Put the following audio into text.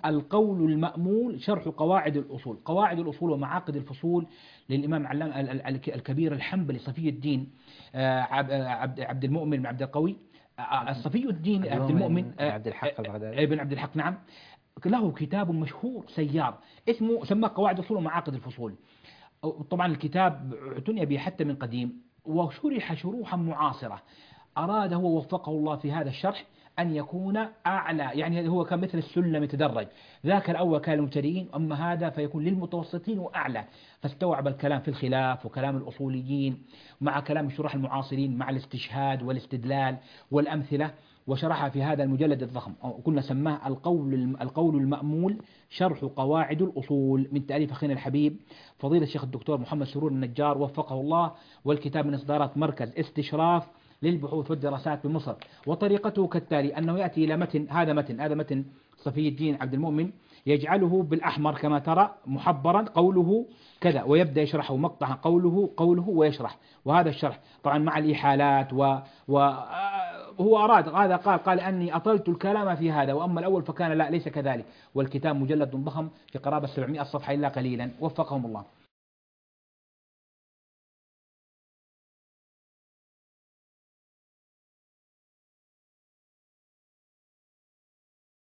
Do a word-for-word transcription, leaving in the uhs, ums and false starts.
القول المأمول شرح قواعد الأصول. قواعد الأصول ومعاقد الفصول للإمام علام الكبير الحنبلي صفي الدين آه، عبد عبد المؤمن بن عبد القوي آه، صفي الدين عبد المؤمن بن آه، عبد الحق البغدادي ابن عبد الحق، نعم. له كتاب مشهور سيار اسمه سماه قواعد الأصول ومعاقد الفصول. طبعا الكتاب اعتني به حتى من قديم وشرح شروحا معاصرة. أراد هو وفقه الله في هذا الشرح أن يكون أعلى، يعني هو كان مثل السلم يتدرج، ذاك الأول كان للمبتدئين، أما هذا فيكون للمتوسطين وأعلى. فاستوعب الكلام في الخلاف وكلام الأصوليين مع كلام الشراح المعاصرين مع الاستشهاد والاستدلال والأمثلة، وشرحها في هذا المجلد الضخم. قلنا سماه القول القول المأمول شرح قواعد الأصول من تأليف أخينا الحبيب فضيلة الشيخ الدكتور محمد سرور النجار وفقه الله. والكتاب من إصدارات مركز استشراف للبحوث والدراسات بمصر. وطريقته كالتالي: أنه يأتي إلى متن، هذا متن هذا متن صفي الدين عبد المؤمن، يجعله بالأحمر كما ترى محبرا قوله كذا، ويبدأ يشرحه مقطعا قوله قوله ويشرح. وهذا الشرح طبعا مع الإحالات و, و... هو أراد هذا، قال قال أني أطلت الكلام في هذا، وأما الأول فكان لا ليس كذلك. والكتاب مجلد ضخم في قرابة سبعمائة صفحة إلا قليلا، وفقهم الله.